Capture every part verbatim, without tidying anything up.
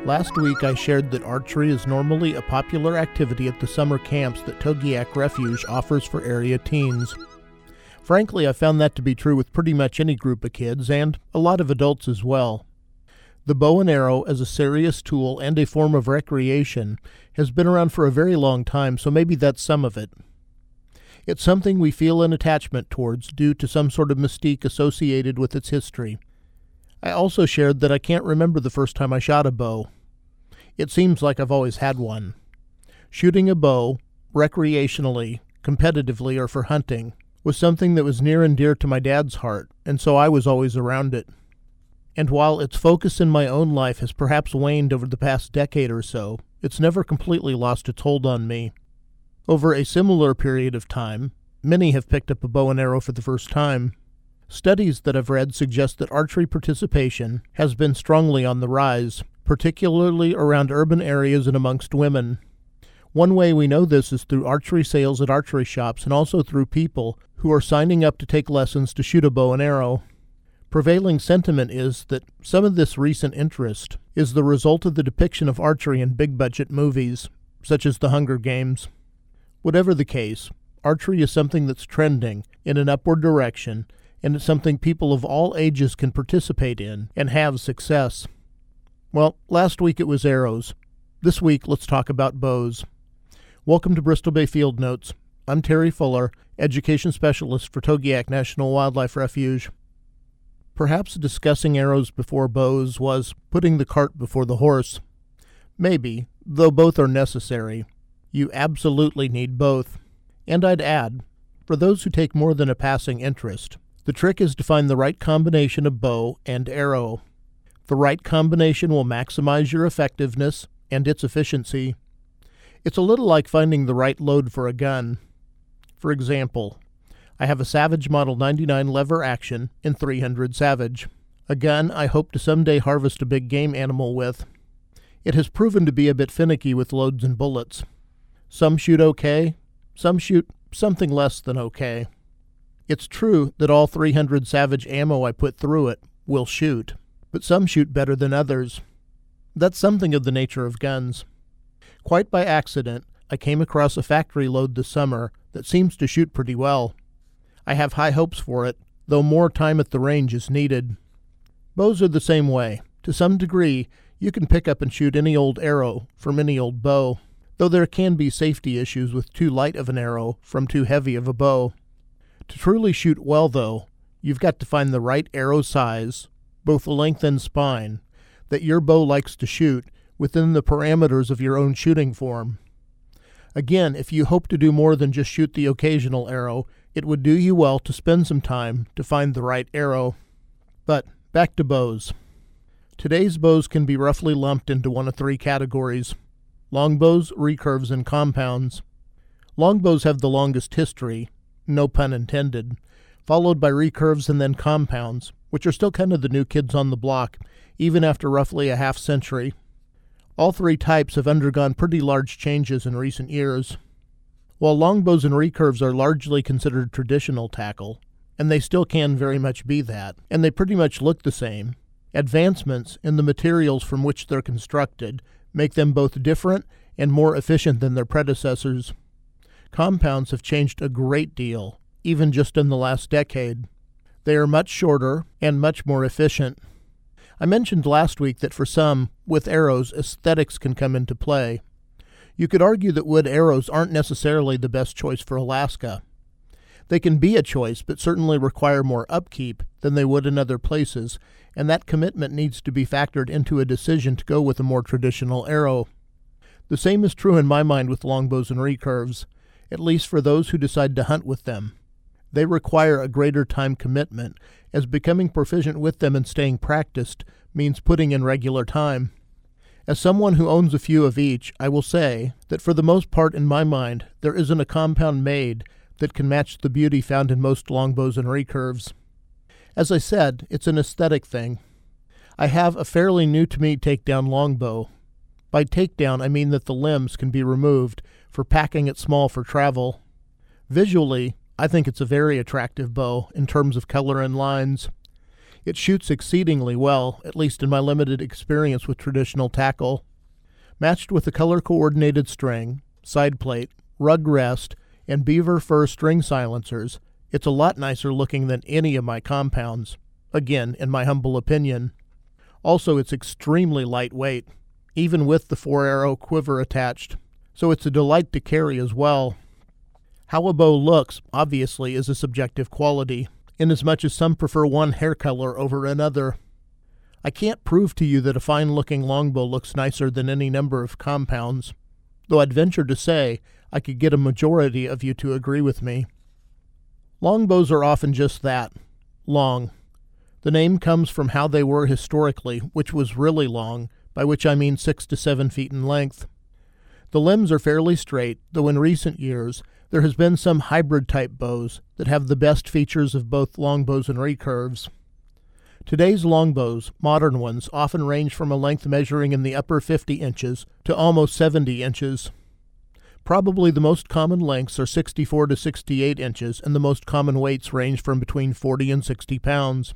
Last week I shared that archery is normally a popular activity at the summer camps that Togiak Refuge offers for area teens. Frankly, I found that to be true with pretty much any group of kids, and a lot of adults as well. The bow and arrow as a serious tool and a form of recreation has been around for a very long time, so maybe that's some of it. It's something we feel an attachment towards due to some sort of mystique associated with its history. I also shared that I can't remember the first time I shot a bow. It seems like I've always had one. Shooting a bow, recreationally, competitively, or for hunting, was something that was near and dear to my dad's heart, and so I was always around it. And while its focus in my own life has perhaps waned over the past decade or so, it's never completely lost its hold on me. Over a similar period of time, many have picked up a bow and arrow for the first time. Studies that I've read suggest that archery participation has been strongly on the rise, particularly around urban areas and amongst women. One way we know this is through archery sales at archery shops and also through people who are signing up to take lessons to shoot a bow and arrow. Prevailing sentiment is that some of this recent interest is the result of the depiction of archery in big-budget movies, such as The Hunger Games. Whatever the case, archery is something that's trending in an upward direction, and it's something people of all ages can participate in and have success. Well, last week it was arrows. This week, let's talk about bows. Welcome to Bristol Bay Field Notes. I'm Terry Fuller, Education Specialist for Togiak National Wildlife Refuge. Perhaps discussing arrows before bows was putting the cart before the horse. Maybe, though both are necessary. You absolutely need both. And I'd add, for those who take more than a passing interest, the trick is to find the right combination of bow and arrow. The right combination will maximize your effectiveness and its efficiency. It's a little like finding the right load for a gun. For example, I have a Savage Model ninety-nine lever action in three hundred Savage, a gun I hope to someday harvest a big game animal with. It has proven to be a bit finicky with loads and bullets. Some shoot okay, some shoot something less than okay. It's true that all three hundred Savage ammo I put through it will shoot, but some shoot better than others. That's something of the nature of guns. Quite by accident, I came across a factory load this summer that seems to shoot pretty well. I have high hopes for it, though more time at the range is needed. Bows are the same way. To some degree, you can pick up and shoot any old arrow from any old bow, though there can be safety issues with too light of an arrow from too heavy of a bow. To truly shoot well, though, you've got to find the right arrow size, both length and spine, that your bow likes to shoot within the parameters of your own shooting form. Again, if you hope to do more than just shoot the occasional arrow, it would do you well to spend some time to find the right arrow. But back to bows. Today's bows can be roughly lumped into one of three categories: longbows, recurves, and compounds. Longbows have the longest history, no pun intended, followed by recurves and then compounds, which are still kind of the new kids on the block, even after roughly a half century. All three types have undergone pretty large changes in recent years. While longbows and recurves are largely considered traditional tackle, and they still can very much be that, and they pretty much look the same, advancements in the materials from which they're constructed make them both different and more efficient than their predecessors. Compounds have changed a great deal, even just in the last decade. They are much shorter and much more efficient. I mentioned last week that for some, with arrows, aesthetics can come into play. You could argue that wood arrows aren't necessarily the best choice for Alaska. They can be a choice, but certainly require more upkeep than they would in other places, and that commitment needs to be factored into a decision to go with a more traditional arrow. The same is true in my mind with longbows and recurves, at least for those who decide to hunt with them. They require a greater time commitment, as becoming proficient with them and staying practiced means putting in regular time. As someone who owns a few of each, I will say that for the most part in my mind, there isn't a compound made that can match the beauty found in most longbows and recurves. As I said, it's an aesthetic thing. I have a fairly new-to-me takedown longbow. By takedown, I mean that the limbs can be removed for packing it small for travel. Visually, I think it's a very attractive bow in terms of color and lines. It shoots exceedingly well, at least in my limited experience with traditional tackle. Matched with a color-coordinated string, side plate, rug rest, and beaver fur string silencers, it's a lot nicer looking than any of my compounds, again, in my humble opinion. Also, it's extremely lightweight, even with the four-arrow quiver attached, so it's a delight to carry as well. How a bow looks, obviously, is a subjective quality, inasmuch as some prefer one hair color over another. I can't prove to you that a fine-looking longbow looks nicer than any number of compounds, though I'd venture to say I could get a majority of you to agree with me. Longbows are often just that, long. The name comes from how they were historically, which was really long, by which I mean six to seven feet in length. The limbs are fairly straight, though in recent years there has been some hybrid-type bows that have the best features of both longbows and recurves. Today's longbows, modern ones, often range from a length measuring in the upper fifty inches to almost seventy inches. Probably the most common lengths are sixty-four to sixty-eight inches, and the most common weights range from between forty and sixty pounds.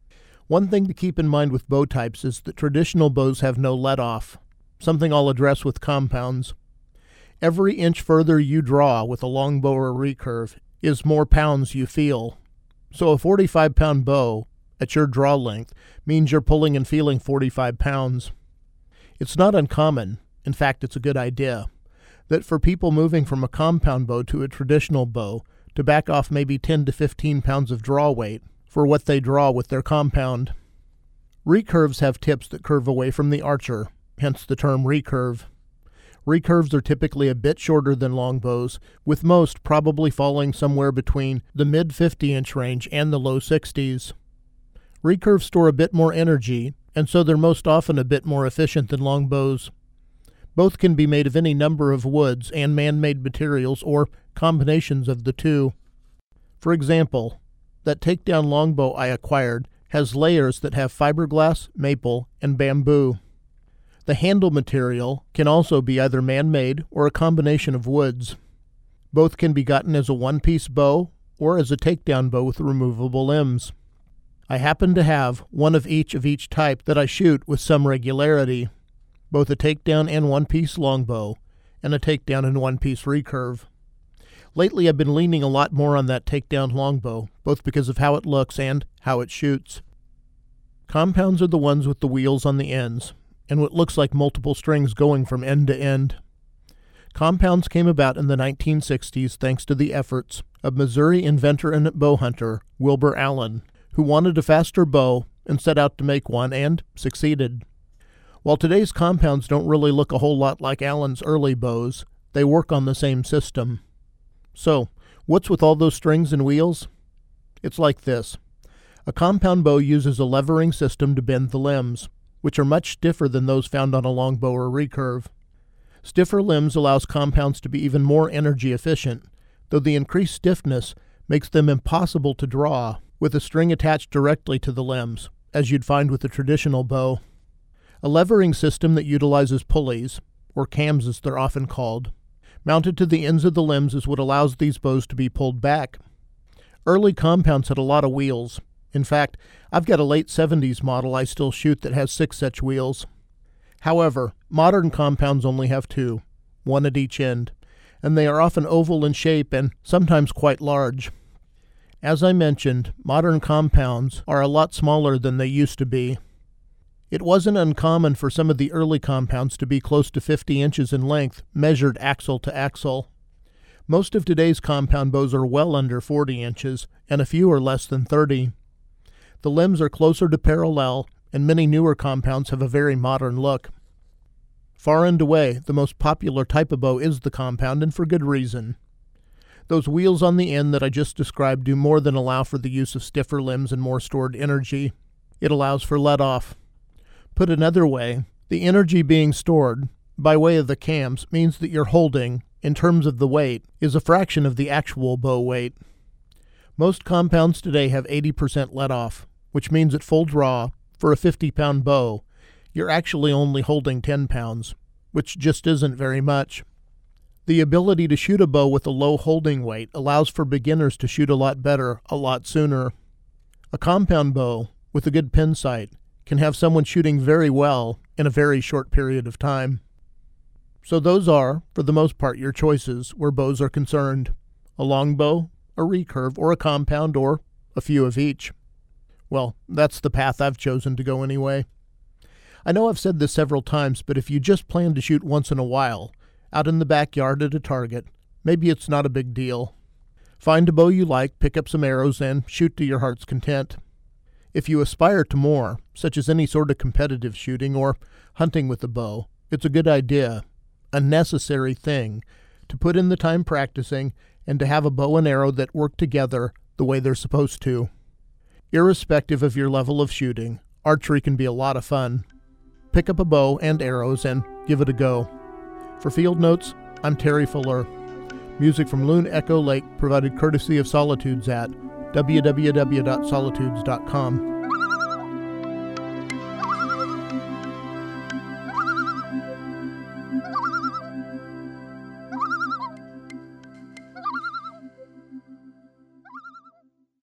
One thing to keep in mind with bow types is that traditional bows have no let-off, something I'll address with compounds. Every inch further you draw with a longbow or recurve is more pounds you feel. So a forty-five pound bow at your draw length means you're pulling and feeling forty-five pounds. It's not uncommon, in fact it's a good idea, that for people moving from a compound bow to a traditional bow to back off maybe ten to fifteen pounds of draw weight for what they draw with their compound. Recurves have tips that curve away from the archer, hence the term recurve. Recurves are typically a bit shorter than longbows, with most probably falling somewhere between the mid fifty inch range and the low sixties. Recurves store a bit more energy, and so they're most often a bit more efficient than longbows. Both can be made of any number of woods and man-made materials or combinations of the two. For example, that takedown longbow I acquired has layers that have fiberglass, maple, and bamboo. The handle material can also be either man-made or a combination of woods. Both can be gotten as a one-piece bow or as a takedown bow with removable limbs. I happen to have one of each of each type that I shoot with some regularity, both a takedown and one-piece longbow, and a takedown and one-piece recurve. Lately I've been leaning a lot more on that takedown longbow, both because of how it looks and how it shoots. Compounds are the ones with the wheels on the ends, and what looks like multiple strings going from end to end. Compounds came about in the nineteen sixties thanks to the efforts of Missouri inventor and bow hunter Wilbur Allen, who wanted a faster bow and set out to make one and succeeded. While today's compounds don't really look a whole lot like Allen's early bows, they work on the same system. So, what's with all those strings and wheels? It's like this. A compound bow uses a levering system to bend the limbs, which are much stiffer than those found on a longbow or recurve. Stiffer limbs allows compounds to be even more energy efficient, though the increased stiffness makes them impossible to draw with a string attached directly to the limbs, as you'd find with a traditional bow. A levering system that utilizes pulleys, or cams as they're often called, mounted to the ends of the limbs is what allows these bows to be pulled back. Early compounds had a lot of wheels. In fact, I've got a late seventies model I still shoot that has six such wheels. However, modern compounds only have two, one at each end, and they are often oval in shape and sometimes quite large. As I mentioned, modern compounds are a lot smaller than they used to be. It wasn't uncommon for some of the early compounds to be close to fifty inches in length, measured axle to axle. Most of today's compound bows are well under forty inches, and a few are less than thirty. The limbs are closer to parallel, and many newer compounds have a very modern look. Far and away, the most popular type of bow is the compound, and for good reason. Those wheels on the end that I just described do more than allow for the use of stiffer limbs and more stored energy. It allows for let-off. Put another way, the energy being stored, by way of the cams, means that you're holding, in terms of the weight, is a fraction of the actual bow weight. Most compounds today have eighty percent let-off, which means at full draw, for a fifty pound bow, you're actually only holding ten pounds, which just isn't very much. The ability to shoot a bow with a low holding weight allows for beginners to shoot a lot better, a lot sooner. A compound bow, with a good pin sight, can have someone shooting very well in a very short period of time. So those are, for the most part, your choices where bows are concerned. A longbow, a recurve, or a compound, or a few of each. Well, that's the path I've chosen to go anyway. I know I've said this several times, but if you just plan to shoot once in a while, out in the backyard at a target, maybe it's not a big deal. Find a bow you like, pick up some arrows, and shoot to your heart's content. If you aspire to more, such as any sort of competitive shooting or hunting with a bow, it's a good idea, a necessary thing, to put in the time practicing and to have a bow and arrow that work together the way they're supposed to. Irrespective of your level of shooting, archery can be a lot of fun. Pick up a bow and arrows and give it a go. For Field Notes, I'm Terry Fuller. Music from Loon Echo Lake provided courtesy of Solitudes at w w w dot solitudes dot com.